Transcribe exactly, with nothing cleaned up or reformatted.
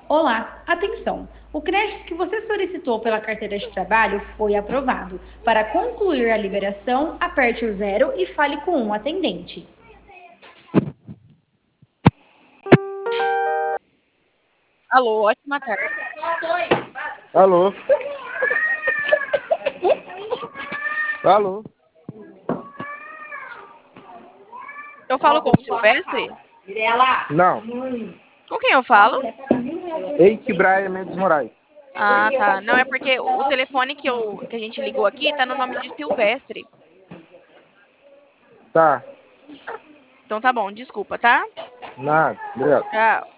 Olá, atenção! O crédito que você solicitou pela carteira de trabalho foi aprovado. Para concluir a liberação, aperte o zero e fale com um atendente. Alô, ótima tarde. Alô? Alô? Eu falo com o Silvestre? Não. Com quem eu falo? Eike Braia Mendes Moraes. Ah, tá. Não, é porque o telefone que, eu, que a gente ligou aqui tá no nome de Silvestre. Tá. Então tá bom, desculpa, tá? Nada. Obrigado. Tchau.